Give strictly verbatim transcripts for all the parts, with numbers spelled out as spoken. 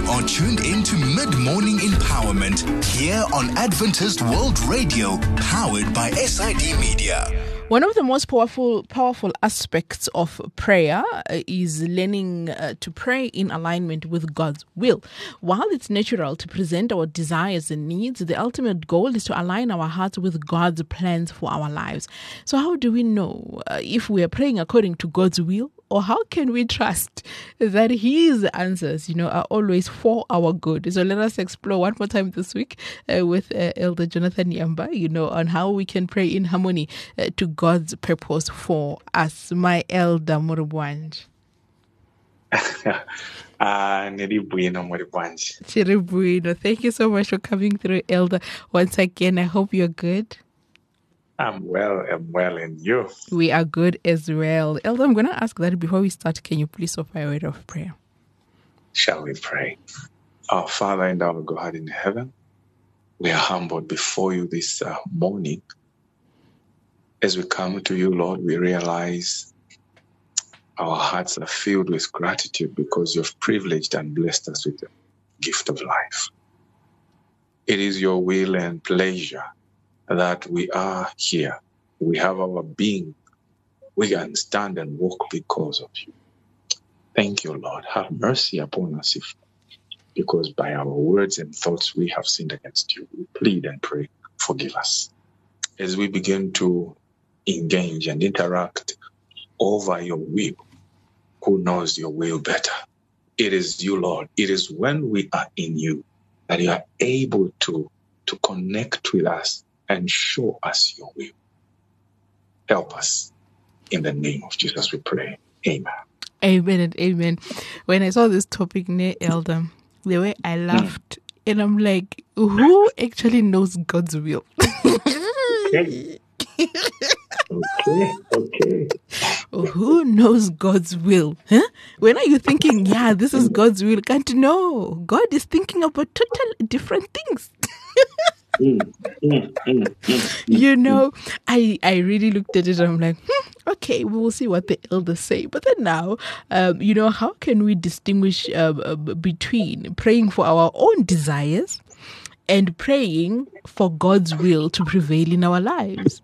are tuned into Mid-Morning Empowerment here on Adventist World Radio, powered by S I D Media. One of the most powerful powerful aspects of prayer is learning uh, to pray in alignment with God's will. While it's natural to present our desires and needs, the ultimate goal is to align our hearts with God's plans for our lives. So how do we know uh, if we are praying according to God's will? Or how can we trust that His answers, you know, are always for our good? So let us explore one more time this week uh, with uh, Elder Jonathan Yamba, you know, on how we can pray in harmony uh, to God's purpose for us. My Elder Murubwanj. Ah, Neribuino Murubwanj. Chiribuino. Thank you so much for coming through, Elder. Once again, I hope you're good. I'm well, I'm well, and you? We are good as well. Elder, I'm going to ask that before we start, can you please offer a word of prayer? Shall we pray? Our Father and our God in heaven, we are humbled before you this uh, morning. As we come to you, Lord, we realize our hearts are filled with gratitude because you've privileged and blessed us with the gift of life. It is your will and pleasure that we are here. We have our being. We can stand and walk because of you. Thank you, Lord. Have mercy upon us, if, because by our words and thoughts we have sinned against you. We plead and pray, forgive us. As we begin to engage and interact over your will, who knows your will better? It is you, Lord. It is when we are in you that you are able to, to connect with us and show us your will. Help us. In the name of Jesus we pray. Amen. Amen and amen. When I saw this topic, near Elder, the way I laughed, mm. and I'm like, who actually knows God's will? Okay. Okay, okay. Who knows God's will? Huh? When are you thinking, yeah, this is God's will? Can't know. God is thinking about totally different things. Mm, mm, mm, mm, you know, I, I really looked at it and I'm like, hmm, okay, we will see what the elders say. But then now, um, you know, how can we distinguish uh, uh, between praying for our own desires and praying for God's will to prevail in our lives?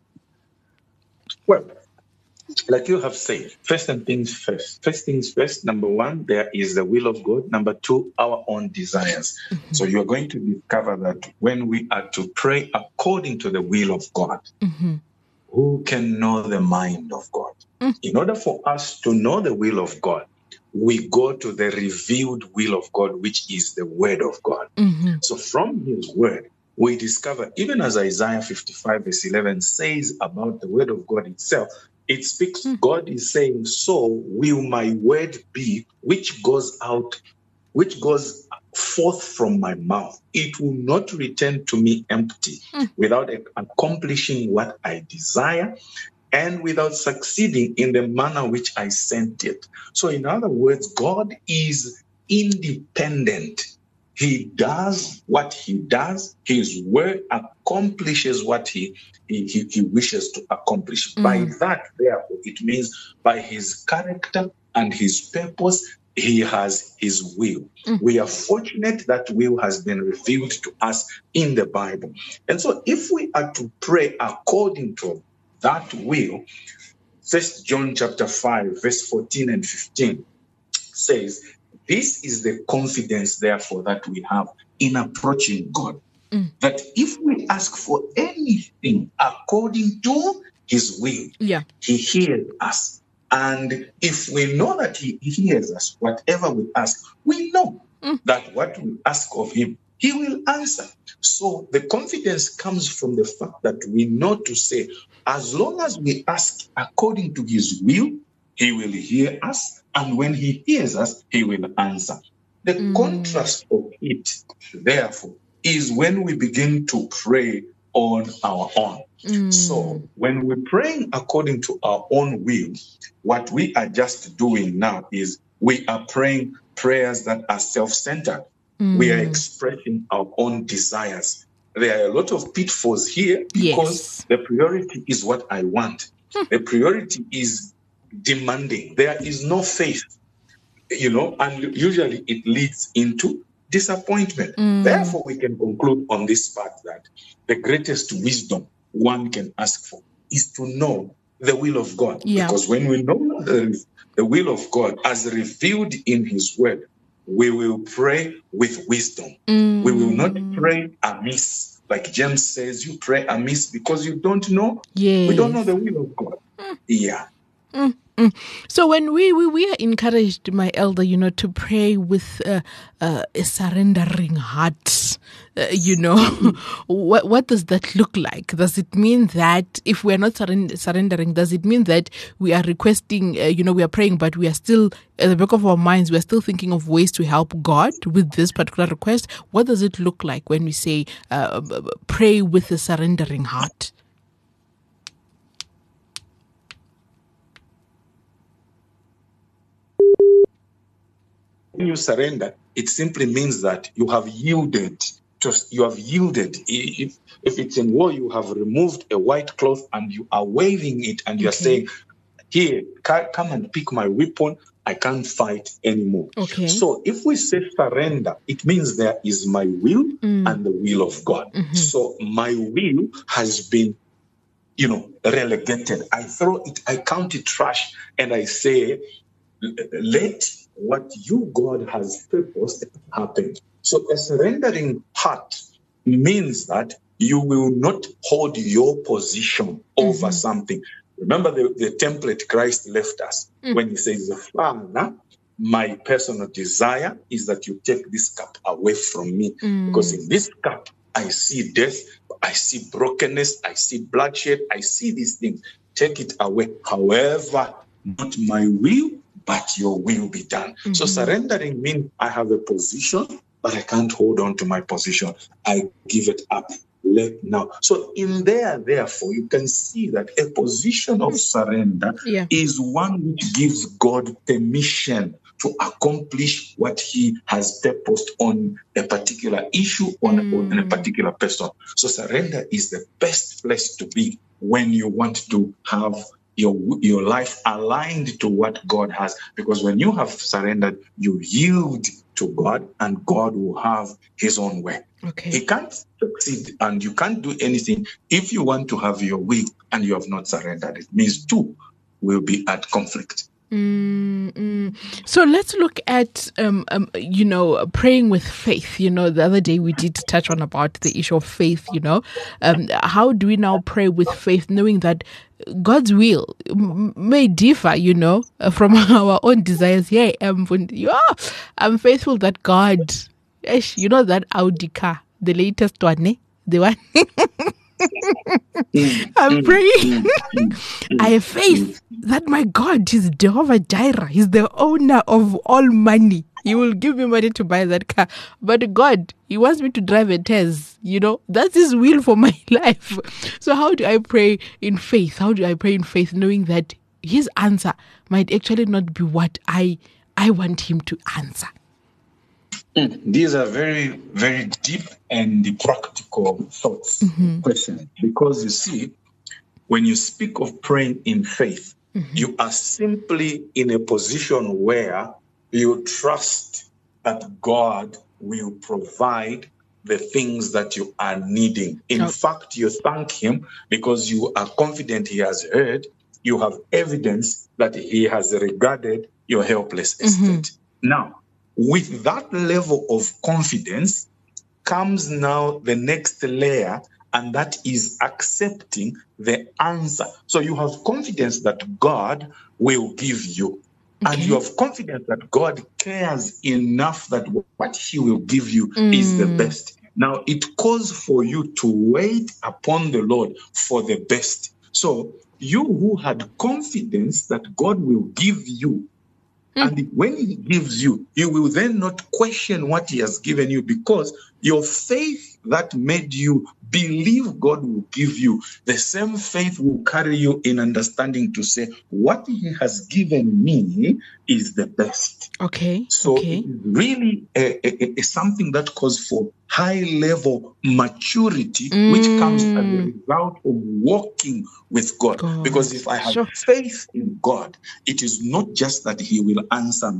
Well, like you have said, first and things first. First things first, number one, there is the will of God. Number two, our own desires. Mm-hmm. So you're going to discover that when we are to pray according to the will of God, mm-hmm. who can know the mind of God? Mm-hmm. In order for us to know the will of God, we go to the revealed will of God, which is the word of God. Mm-hmm. So from his word, we discover, even as Isaiah fifty-five verse eleven says about the word of God itself, it speaks, mm. God is saying, so will my word be, which goes out, which goes forth from my mouth. It will not return to me empty, mm. without accomplishing what I desire and without succeeding in the manner which I sent it. So in other words, God is independent. He does what he does. His word accomplishes what he he, he, he wishes to accomplish. Mm. By that, therefore, it means by his character and his purpose, he has his will. Mm. We are fortunate that will has been revealed to us in the Bible. And so if we are to pray according to that will, First John chapter five, verse fourteen and fifteen says, this is the confidence, therefore, that we have in approaching God. Mm. That if we ask for anything according to his will, yeah. he hears us. And if we know that he hears us, whatever we ask, we know mm. that what we ask of him, he will answer. So the confidence comes from the fact that we know to say, as long as we ask according to his will, he will hear us. And when he hears us, he will answer. The mm. contrast of it, therefore, is when we begin to pray on our own. Mm. So when we're praying according to our own will, what we are just doing now is we are praying prayers that are self-centered. Mm. We are expressing our own desires. There are a lot of pitfalls here because yes. the priority is what I want. Mm. The priority is demanding. There is no faith. you know, and usually it leads into disappointment. Mm. Therefore, we can conclude on this part that the greatest wisdom one can ask for is to know the will of God. Yeah. Because when we know the, the will of God as revealed in his word, we will pray with wisdom. Mm. We will not pray amiss. Like James says, you pray amiss because you don't know. Yes. We don't know the will of God. Mm. Yeah. Mm, mm. So when we, we, we are encouraged, my elder, you know, to pray with uh, uh, a surrendering heart, uh, you know, what what does that look like? Does it mean that if we are not surrend- surrendering, does it mean that we are requesting, uh, you know, we are praying, but we are still, at the back of our minds, we are still thinking of ways to help God with this particular request? What does it look like when we say uh, pray with a surrendering heart? When you surrender, it simply means that you have yielded. Just you have yielded. If, if it's in war, you have removed a white cloth and you are waving it, and you are Okay. saying, "Here, come and pick my weapon. I can't fight anymore." Okay. So if we say surrender, it means there is my will Mm. and the will of God. Mm-hmm. So my will has been, you know, relegated. I throw it, I count it trash, and I say, let what you, God, has purposed happen. So a surrendering heart means that you will not hold your position over Mm-hmm. something. Remember the, the template Christ left us Mm. when he says, Father, my personal desire is that you take this cup away from me. Mm. Because in this cup, I see death, I see brokenness, I see bloodshed, I see these things. Take it away. However, not my will, but your will be done. Mm-hmm. So surrendering means I have a position, but I can't hold on to my position. I give it up. Let now. So in there, therefore, you can see that a position of surrender Yeah. is one which gives God permission to accomplish what he has purposed on a particular issue, on, Mm. on a particular person. So surrender is the best place to be when you want to have your your life aligned to what God has. Because when you have surrendered, you yield to God, and God will have his own way. Okay. He can't succeed, and you can't do anything if you want to have your will and you have not surrendered. It means two will be at conflict. Mm-mm. So let's look at, um, um, you know, praying with faith. You know, the other day we did touch on about the issue of faith, you know. Um, how do we now pray with faith, knowing that God's will m- may differ, you know, uh, from our own desires? Yeah, I'm, yeah, I'm faithful that God, esh, you know, that Audi car, the latest one, eh? The one. I'm praying. I have faith that my God is Jehovah Jireh. He's the owner of all money. He will give me money to buy that car. But God, he wants me to drive a Tez. You know, that's his will for my life. So how do I pray in faith? How do I pray in faith, knowing that his answer might actually not be what I I want him to answer? Mm. These are very, very deep and practical thoughts, Mm-hmm. questions. Because you see, when you speak of praying in faith, mm-hmm. you are simply in a position where you trust that God will provide the things that you are needing. In Oh. fact, you thank him because you are confident he has heard. You have evidence that he has regarded your helpless Mm-hmm. estate. Now, with that level of confidence comes now the next layer, and that is accepting the answer. So you have confidence that God will give you. Okay. And you have confidence that God cares enough that what he will give you mm. is the best. Now, it calls for you to wait upon the Lord for the best. So you who had confidence that God will give you, and when he gives you, you will then not question what he has given you, because your faith that made you believe God will give you, the same faith will carry you in understanding to say, what he has given me is the best. Okay. So okay. it is really a, a, a something that calls for high level maturity, mm. which comes as a result of walking with God. God. Because if I have sure. faith in God, it is not just that he will answer me.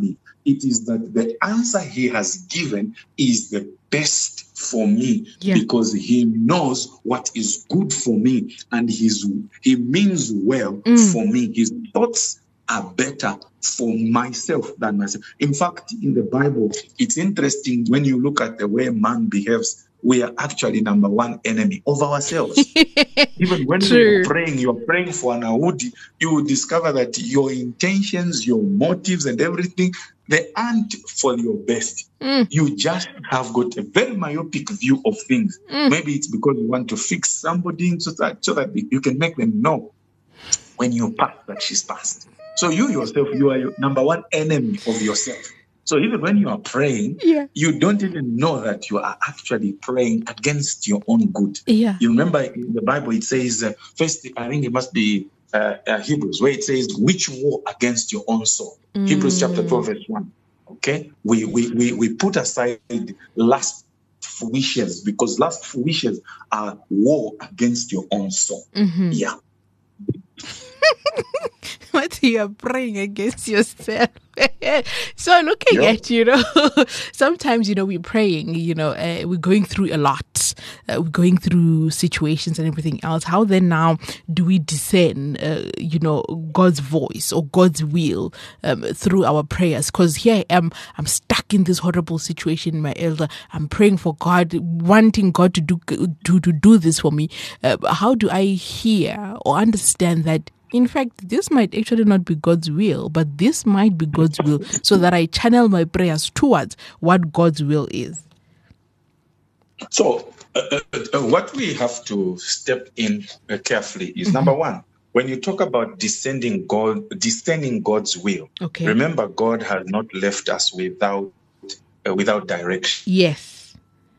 it is that the answer he has given is the best for me, Yeah. because he knows what is good for me, and he's, he means well Mm. for me. His thoughts are better for myself than myself. In fact, in the Bible, it's interesting when you look at the way man behaves. We are actually number one enemy of ourselves. Even when True. you're praying, you're praying for an Audi, you will discover that your intentions, your motives, and everything, they aren't for your best. Mm. You just have got a very myopic view of things. Mm. Maybe it's because you want to fix somebody so that, so that you can make them know when you pass that she's passed. So you yourself, you are your number one enemy of yourself. So even when you are praying, Yeah. you don't even know that you are actually praying against your own good. Yeah. You remember in the Bible, it says, uh, first, I think it must be uh, uh, Hebrews, where it says, which war against your own soul? Mm. Hebrews chapter twelve, verse one. Okay? We, we, we, we put aside lust wishes, because lust wishes are war against your own soul. Mm-hmm. Yeah. What you are praying against yourself. So looking Yeah. at, you know, sometimes, you know, we're praying, you know, uh, we're going through a lot. Uh, we're going through situations and everything else. How then now do we discern, uh, you know, God's voice or God's will um, through our prayers? Because here I am, I'm stuck in this horrible situation, my elder. I'm praying for God, wanting God to do to, to do this for me. Uh, how do I hear or understand that, in fact, this might actually not be God's will, but this might be God's will, so that I channel my prayers towards what God's will is? So, uh, uh, what we have to step in uh, carefully is, Mm-hmm. number one, when you talk about descending God, discerning God's will, Okay. remember God has not left us without uh, without direction. Yes.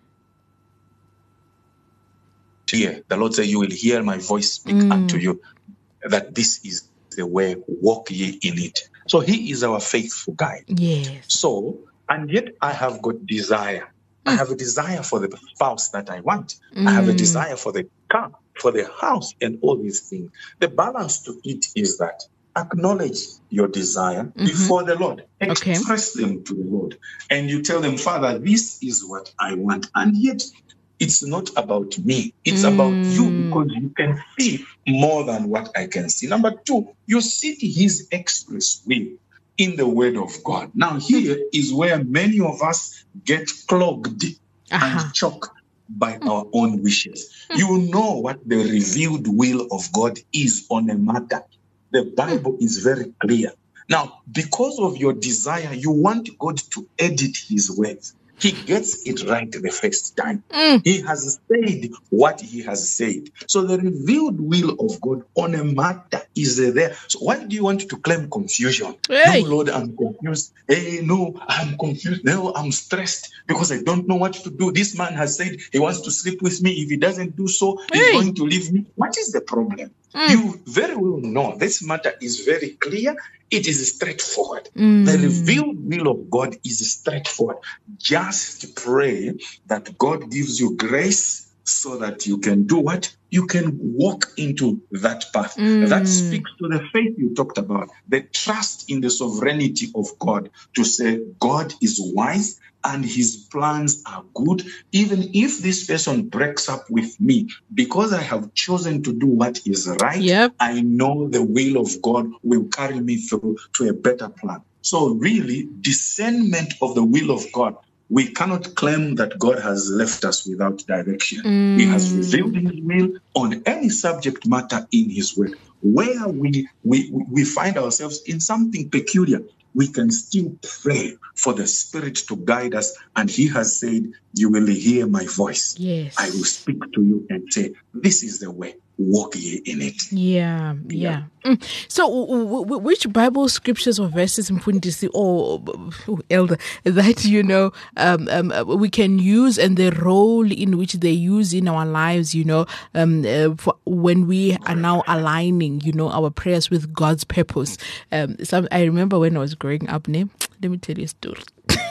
Here, the Lord said, "You will hear my voice speak Mm. unto you, that this is the way, walk ye in it." So He is our faithful guide. Yes. So, and yet I have got desire. I have a desire for the spouse that I want. I have a Mm. desire for the car, for the house, and all these things. The balance to it is that acknowledge your desire before the Lord. Okay. Express them to the Lord. And you tell them, Father, this is what I want. And yet, it's not about me. It's about you, because you can see more than what I can see. Number two, you see His express will in the Word of God. Now, here is where many of us get clogged Uh-huh. and choked by our own wishes. You know what the revealed will of God is on a matter. The Bible is very clear. Now, because of your desire, you want God to edit His words. He gets it right the first time. Mm. He has said what He has said. So the revealed will of God on a matter is there. So why do you want to claim confusion? Hey. No, Lord, I'm confused. Hey, no, I'm confused. No, I'm stressed because I don't know what to do. This man has said he wants to sleep with me. If he doesn't do so, he's Hey. going to leave me. What is the problem? Mm. You very well know this matter is very clear. It is straightforward. Mm. The revealed will of God is straightforward. Just pray that God gives you grace so that you can do what? You can walk into that path. Mm. That speaks to the faith you talked about, the trust in the sovereignty of God, to say God is wise and His plans are good. Even if this person breaks up with me, because I have chosen to do what is right, Yep. I know the will of God will carry me through to a better plan. So really, discernment of the will of God, we cannot claim that God has left us without direction. Mm. He has revealed His will on any subject matter in His word. Where we, we, we find ourselves in something peculiar, we can still pray for the Spirit to guide us. And He has said, you will hear my voice. Yes. I will speak to you and say, this is the way, walk ye in it. Yeah, yeah. Mm. So, w- w- which Bible scriptures or verses, Mfundisi, or oh, Elder, that, you know, um, um, we can use, and the role in which they use in our lives, you know, um, uh, for when we are now aligning, you know, our prayers with God's purpose. Um, some, I remember when I was growing up, ne? Let me tell you a story.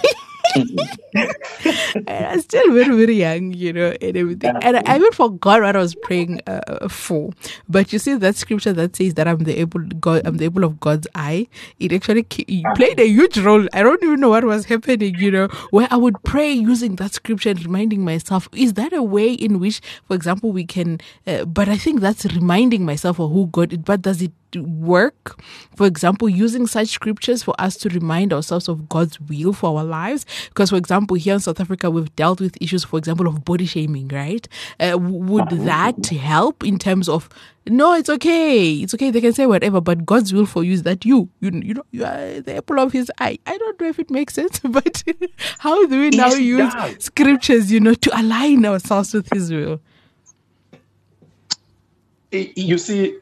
And I was still very, very young, you know, and everything. And I even forgot what I was praying uh, for. But you see that scripture that says that I'm the apple, God, I'm the apple of God's eye. It actually played a huge role. I don't even know what was happening, you know, where I would pray using that scripture and reminding myself, is that a way in which, for example, we can, uh, but I think that's reminding myself of who God is, but does it work, for example, using such scriptures for us to remind ourselves of God's will for our lives? Because, for example, here in South Africa, we've dealt with issues, for example, of body shaming, right? Uh, would that help in terms of, no, it's okay, it's okay, they can say whatever, but God's will for you is that you, you, you know, you are the apple of his eye. I don't know if it makes sense, but how do we now yes, use does. scriptures, you know, to align ourselves with his will? You see,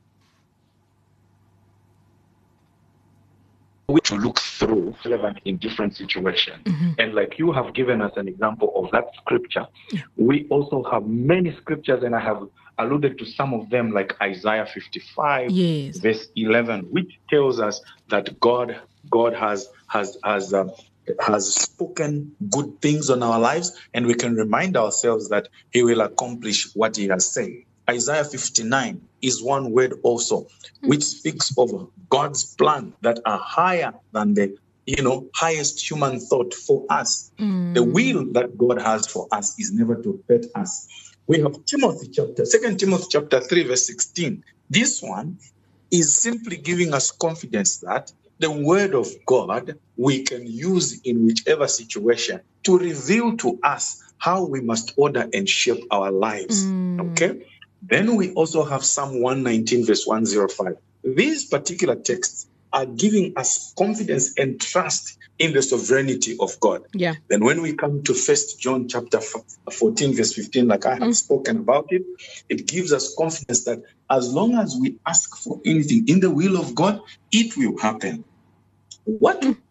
we to look through relevant in different situations. Mm-hmm. And like you have given us an example of that scripture, yeah. We also have many scriptures, and I have alluded to some of them, like Isaiah fifty-five, yes. verse eleven, which tells us that God God has has has um, has spoken good things on our lives, and we can remind ourselves that he will accomplish what he has said. Isaiah fifty-nine is one word also, which speaks of God's plan that are higher than the, you know, highest human thought for us. Mm. The will that God has for us is never to hurt us. We have Timothy chapter, Second Timothy chapter three, verse sixteen. This one is simply giving us confidence that the word of God we can use in whichever situation to reveal to us how we must order and shape our lives. Mm. Okay? Then we also have Psalm one nineteen, verse one oh five. These particular texts are giving us confidence and trust in the sovereignty of God. Yeah. Then when we come to First John chapter fourteen, verse fifteen, like I have mm. spoken about it, it gives us confidence that as long as we ask for anything in the will of God, it will happen. What? Mm.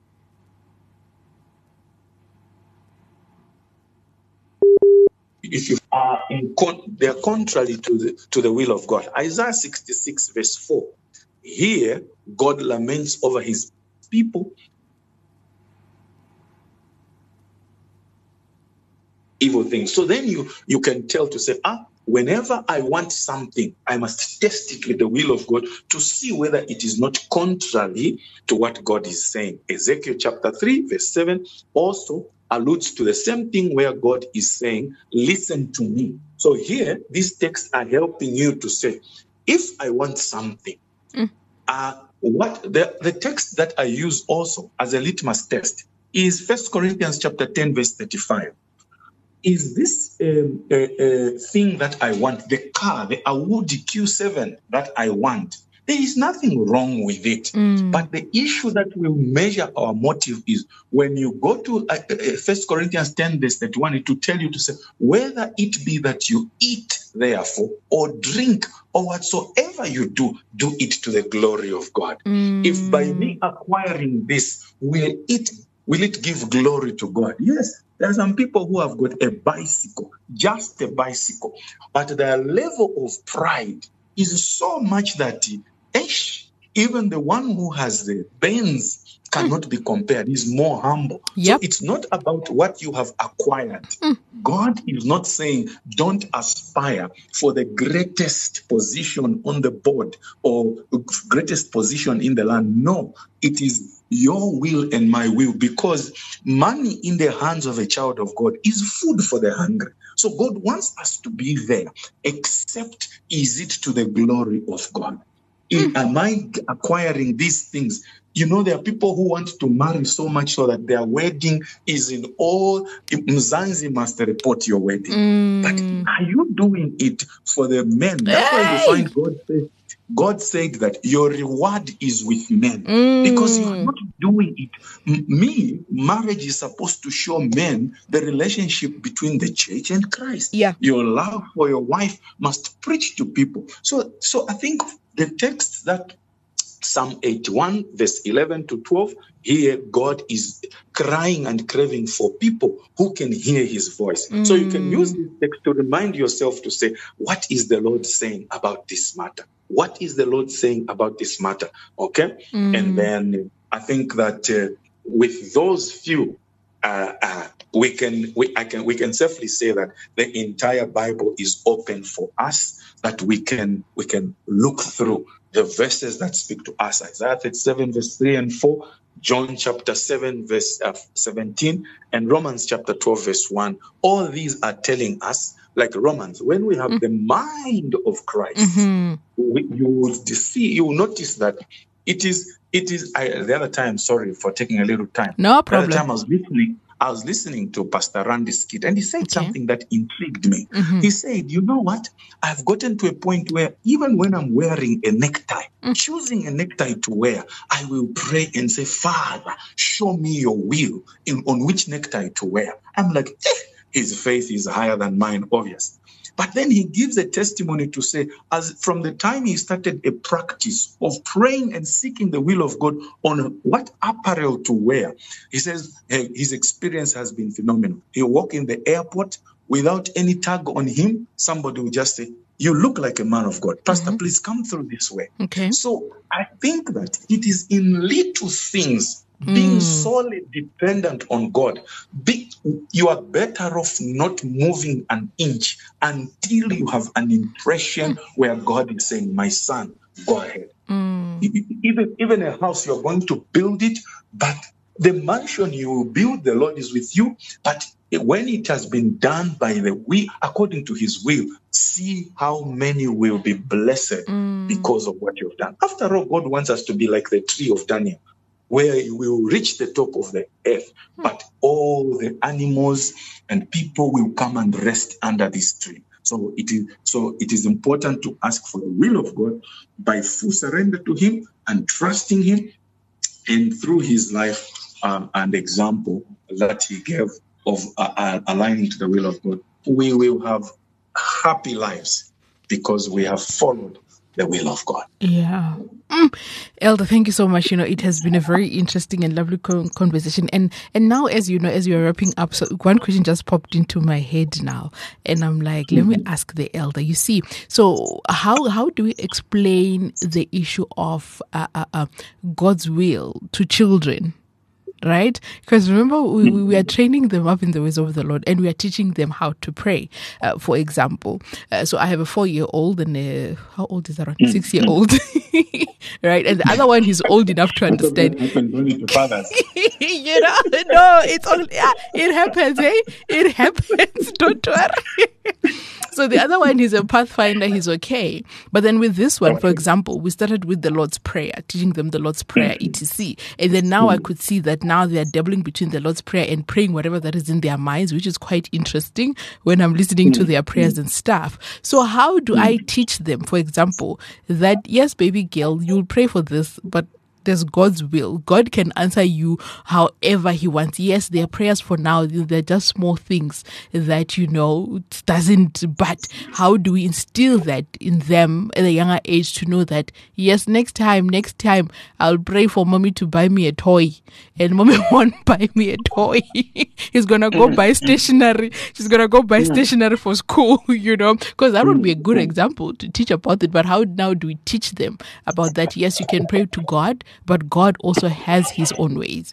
If you are in con- they are contrary to the to the will of God. Isaiah sixty-six, verse four. Here, God laments over his people evil things. So then you you can tell to say, ah, whenever I want something, I must test it with the will of God to see whether it is not contrary to what God is saying. Ezekiel chapter three, verse seven also alludes to the same thing where God is saying, listen to me. So here, these texts are helping you to say, if I want something, mm. uh, what the, the text that I use also as a litmus test is First Corinthians chapter ten, verse thirty-five. Is this um, a, a thing that I want, the car, the Audi Q seven that I want? There is nothing wrong with it. Mm. But the issue that will measure our motive is when you go to uh, uh, First Corinthians ten, verse thirty-one, it will tell you to say, whether it be that you eat, therefore, or drink, or whatsoever you do, do it to the glory of God. Mm. If by me acquiring this, will it, will it give glory to God? Yes. There are some people who have got a bicycle, just a bicycle, but their level of pride is so much that Ish, even the one who has the Benz cannot mm. be compared. He's more humble. Yep. So it's not about what you have acquired. Mm. God is not saying don't aspire for the greatest position on the board or greatest position in the land. No, it is your will and my will, because money in the hands of a child of God is food for the hungry. So God wants us to be there, except is it to the glory of God? Mm. Am I acquiring these things? You know, there are people who want to marry so much so that their wedding is in all. Mzanzi must report your wedding. Mm. But are you doing it for the men? That's hey. why you find God says, God said that your reward is with men, mm. because you are not doing it. M- me, marriage is supposed to show men the relationship between the church and Christ. Yeah. Your love for your wife must preach to people. So, so I think the text that Psalm eighty-one, verse eleven to twelve, here God is crying and craving for people who can hear his voice. Mm. So you can use this text to remind yourself to say, what is the Lord saying about this matter? What is the Lord saying about this matter? Okay? Mm. And then I think that uh, with those few uh, uh, we can we I can we can safely say that the entire Bible is open for us, that we can we can look through the verses that speak to us. Isaiah thirty-seven verse three and four, John chapter seven verse uh, seventeen, and Romans chapter twelve verse one. All these are telling us, like Romans, when we have mm. the mind of Christ, mm-hmm. we, you will see, you will notice that it is it is. I, the other time, sorry for taking a little time. No problem. The other time I was listening. I was listening to Pastor Randy Skid, and he said okay. something that intrigued me. Mm-hmm. He said, you know what? I've gotten to a point where even when I'm wearing a necktie, mm. choosing a necktie to wear, I will pray and say, Father, show me your will in on which necktie to wear. I'm like, eh, his faith is higher than mine, obvious. But then he gives a testimony to say, as from the time he started a practice of praying and seeking the will of God on what apparel to wear, he says hey, his experience has been phenomenal. He'll walk in the airport without any tag on him. Somebody will just say, you look like a man of God. Pastor, mm-hmm. please come through this way. Okay. So I think that it is in little things, being mm. solely dependent on God, be, you are better off not moving an inch until you have an impression mm. where God is saying, my son, go ahead. Mm. Even, even a house, you're going to build it, but the mansion you will build, the Lord is with you. But when it has been done by the will, according to his will, see how many will be blessed mm. because of what you've done. After all, God wants us to be like the tree of Daniel, where you will reach the top of the earth, but all the animals and people will come and rest under this tree. So it is so it is important to ask for the will of God by full surrender to him and trusting him, and through his life um, and example that he gave of uh, uh, aligning to the will of God, we will have happy lives because we have followed the will of God. Yeah. Mm. Elder, thank you so much. You know, it has been a very interesting and lovely conversation. And and now, as you know, as you're wrapping up, so one question just popped into my head now. And I'm like, mm-hmm. let me ask the elder. You see, so how how do we explain the issue of uh, uh, uh, God's will to children? Right? Because remember, we, we are training them up in the ways of the Lord, and we are teaching them how to pray, uh, for example. Uh, so I have a four-year-old and a, how old is that one? Six-year-old. Right? And the other one, he's old enough to understand. You know, no, it's all, yeah, it happens, eh? It happens, don't worry. So the other one, he's a pathfinder, he's okay. But then with this one, for example, we started with the Lord's Prayer, teaching them the Lord's Prayer, et cetera. And then now I could see that now they are dabbling between the Lord's Prayer and praying whatever that is in their minds, which is quite interesting when I'm listening to their prayers and stuff. So how do I teach them, for example, that, yes, baby girl, you'll pray for this, but there's God's will. God can answer you however he wants. Yes, their prayers for now, they're just small things that, you know, doesn't, but how do we instill that in them at a younger age to know that, yes, next time, next time, I'll pray for mommy to buy me a toy, and mommy won't buy me a toy. He's going to go buy stationery. She's going to go buy stationery for school, you know, because that would be a good example to teach about it. But how now do we teach them about that? Yes, you can pray to God, but God also has his own ways.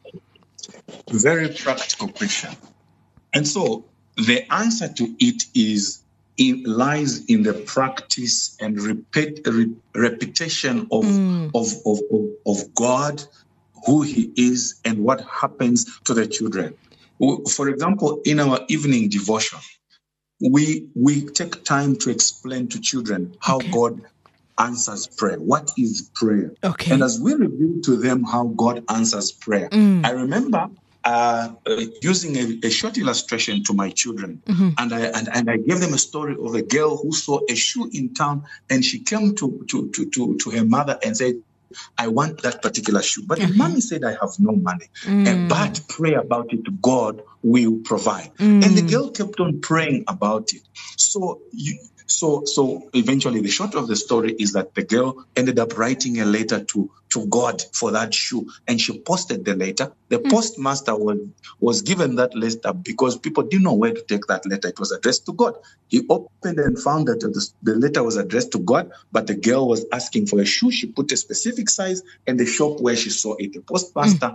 Very practical question. And so the answer to it is, it lies in the practice and repeat, re, repetition of, mm. of, of, of, of God, who he is, and what happens to the children. For example, in our evening devotion, we, we take time to explain to children how okay. God answers prayer. What is prayer? Okay. And as we reveal to them how God answers prayer, mm. I remember uh, uh, using a, a short illustration to my children, mm-hmm. and I and, and I gave them a story of a girl who saw a shoe in town, and she came to to to to, to her mother and said, I want that particular shoe. But mm-hmm. the mommy said, I have no money. Mm. And, but pray about it. God will provide. Mm. And the girl kept on praying about it. So you, So, so eventually, the short of the story is that the girl ended up writing a letter to, to God for that shoe, and she posted the letter. The mm. postmaster was, was given that letter because people didn't know where to take that letter. It was addressed to God. He opened and found that the, the letter was addressed to God, but the girl was asking for a shoe. She put a specific size and the shop where she saw it. The postmaster mm.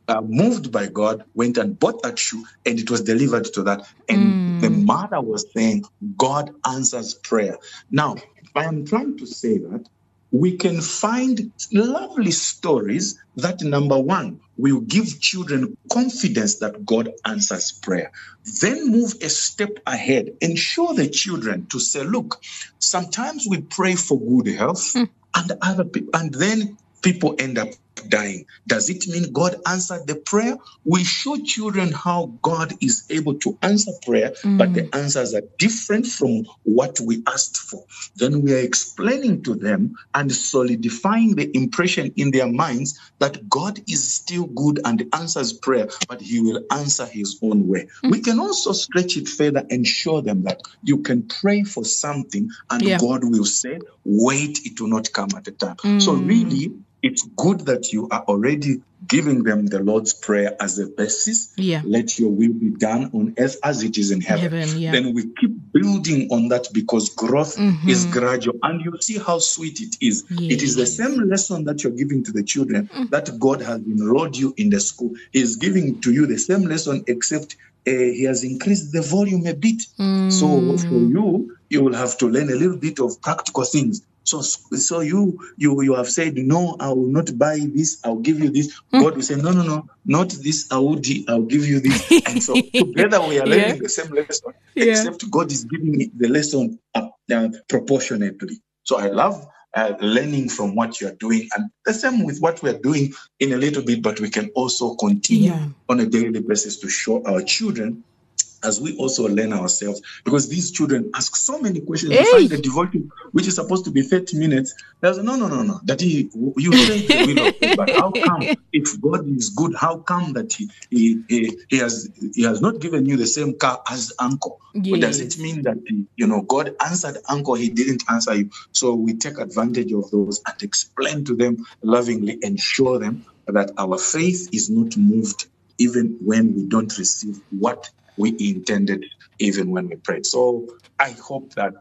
uh, moved by God, went and bought that shoe, and it was delivered to that. And Mm. the mother was saying, God answers prayer. Now, I am trying to say that we can find lovely stories that, number one, will give children confidence that God answers prayer. Then move a step ahead and show the children to say, look, sometimes we pray for good health, Mm. and other people, and then people end up dying. Does it mean God answered the prayer? We show children how God is able to answer prayer, Mm. but the answers are different from what we asked for. Then we are explaining to them and solidifying the impression in their minds that God is still good and answers prayer, but he will answer his own way. Mm. We can also stretch it further and show them that you can pray for something and Yeah. God will say, wait, it will not come at a time. Mm. So really, it's good that you are already giving them the Lord's Prayer as a basis. Yeah. Let your will be done on earth as it is in heaven. Heaven, yeah. Then we keep building on that because growth Mhm. is gradual. And you see how sweet it is. It is the Yes. same lesson that you're giving to the children that God has enrolled you in the school. He is giving to you the same lesson, except uh, he has increased the volume a bit. Mm. So for you, you will have to learn a little bit of practical things. So, so you you you have said, no, I will not buy this, I'll give you this. Mm. God will say, no, no, no, not this, I will, I'll give you this. And so together we are learning Yeah. the same lesson, Yeah. except God is giving me the lesson uh, uh, proportionately. So I love uh, learning from what you are doing. And the same with what we are doing in a little bit, but we can also continue Yeah. on a daily basis to show our children as we also learn ourselves, because these children ask so many questions. Hey. You find the devotion, which is supposed to be thirty minutes. There's no, no, no, no. That he, you say the will of God, but how come if God is good? How come that he he, he, he has he has not given you the same car as uncle? Yes. Or does it mean that you know God answered uncle, he didn't answer you? So we take advantage of those and explain to them lovingly and show them that our faith is not moved even when we don't receive what we intended, even when we prayed. So I hope that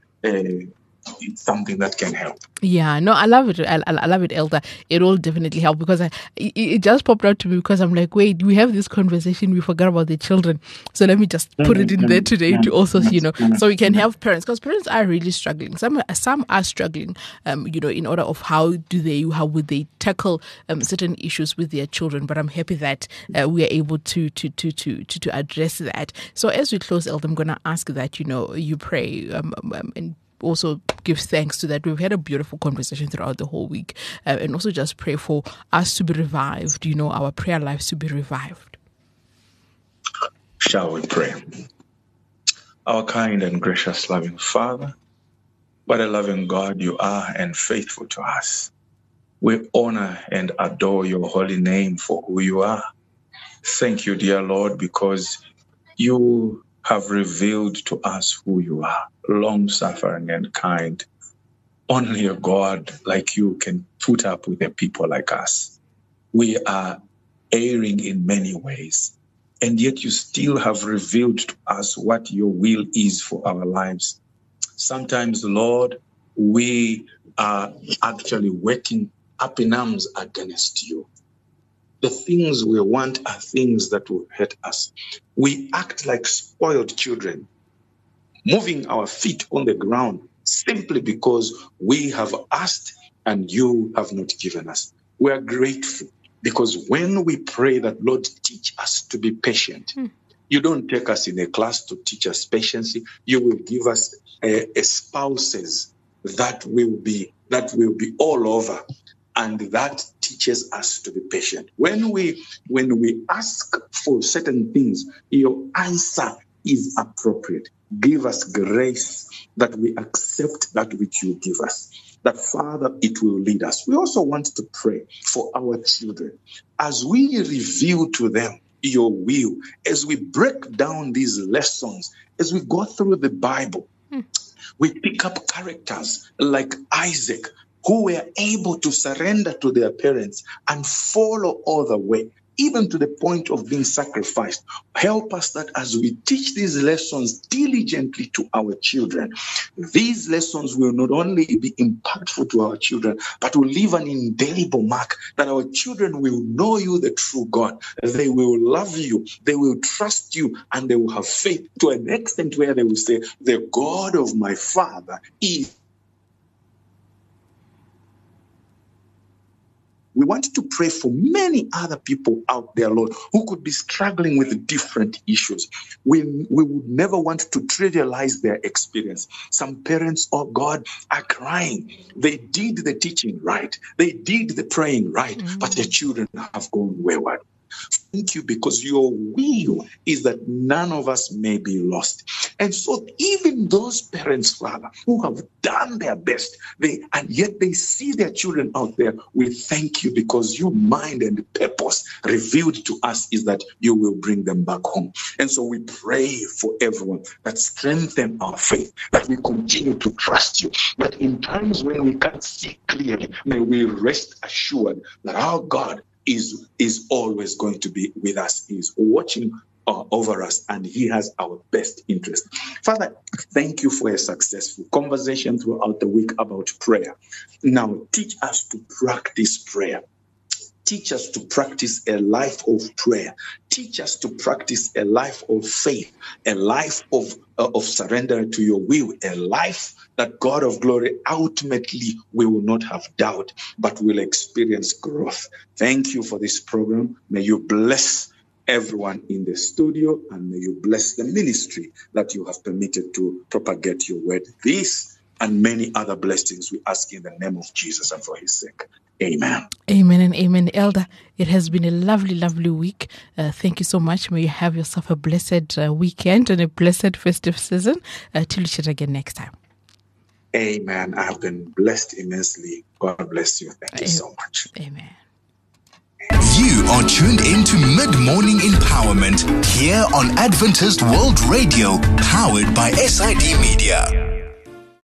uh, it's something that can help. Yeah, no, I love it. I, I I love it, Elder. It will definitely help because I, it, it just popped out to me because I'm like, wait, we have this conversation. We forgot about the children. So let me just put it in there today to also, you know, so we can help parents because parents are really struggling. Some some are struggling, um, you know, in order of how do they, how would they tackle um, certain issues with their children. But I'm happy that uh, we are able to to to to to to address that. So as we close, Elder, I'm going to ask that, you know, you pray um, um, and also give thanks to that. We've had a beautiful conversation throughout the whole week, uh, and also just pray for us to be revived, you know, our prayer lives to be revived. Shall we pray? Our kind and gracious loving Father, what a loving God you are and faithful to us. We honor and adore your holy name for who you are. Thank you, dear Lord, because you have revealed to us who you are, long-suffering and kind. Only a God like you can put up with a people like us. We are erring in many ways, and yet you still have revealed to us what your will is for our lives. Sometimes, Lord, we are actually working up in arms against you. The things we want are things that will hurt us. We act like spoiled children, moving our feet on the ground simply because we have asked and you have not given us. We are grateful because when we pray that, Lord, teach us to be patient, mm. you don't take us in a class to teach us patience. You will give us a, a spouses that will be that will be all over, and that teaches us to be patient. When we when we ask for certain things, your answer is appropriate. Give us grace that we accept that which you give us. That, Father, it will lead us. We also want to pray for our children. As we reveal to them your will, as we break down these lessons, as we go through the Bible, mm. we pick up characters like Isaac, who were able to surrender to their parents and follow all the way. even to the point of being sacrificed. Help us that as we teach these lessons diligently to our children, these lessons will not only be impactful to our children, but will leave an indelible mark that our children will know you, the true God. They will love you, they will trust you, and they will have faith to an extent where they will say, the God of my father is. We want to pray for many other people out there, Lord, who could be struggling with different issues. We, we would never want to trivialize their experience. Some parents, oh God, are crying. They did the teaching right. They did the praying right, mm-hmm. but their children have gone wayward. Thank you, because your will is that none of us may be lost. And so even those parents, Father, who have done their best, they and yet they see their children out there, we thank you because your mind and purpose revealed to us is that you will bring them back home. And so we pray for everyone that strengthen our faith, that we continue to trust you, that in times when we can't see clearly, may we rest assured that our God is is always going to be with us. He is watching uh, over us, and he has our best interest. Father, thank you for a successful conversation throughout the week about prayer. Now teach us to practice prayer. Teach us to practice a life of prayer. Teach us to practice a life of faith, a life of, uh, of surrender to your will, a life that God of glory ultimately we will not have doubt, but will experience growth. Thank you for this program. May you bless everyone in the studio, and may you bless the ministry that you have permitted to propagate your word. This and many other blessings we ask in the name of Jesus and for his sake. Amen. Amen and amen. Elder, it has been a lovely, lovely week. Uh, thank you so much. May you have yourself a blessed uh, weekend and a blessed festive season. Uh, till we chat again next time. Amen. I have been blessed immensely. God bless you. Thank you so much. Amen. You are tuned into Mid-Morning Empowerment here on Adventist World Radio, powered by S I D Media.